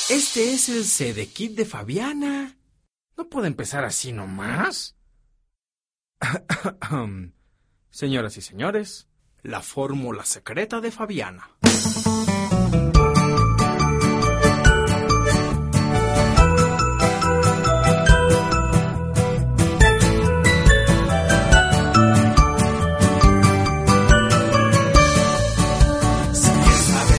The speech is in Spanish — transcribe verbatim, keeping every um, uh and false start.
Este es el Sedekit de Fabiana. ¿No puede empezar así nomás? Señoras y señores, la fórmula secreta de Fabiana.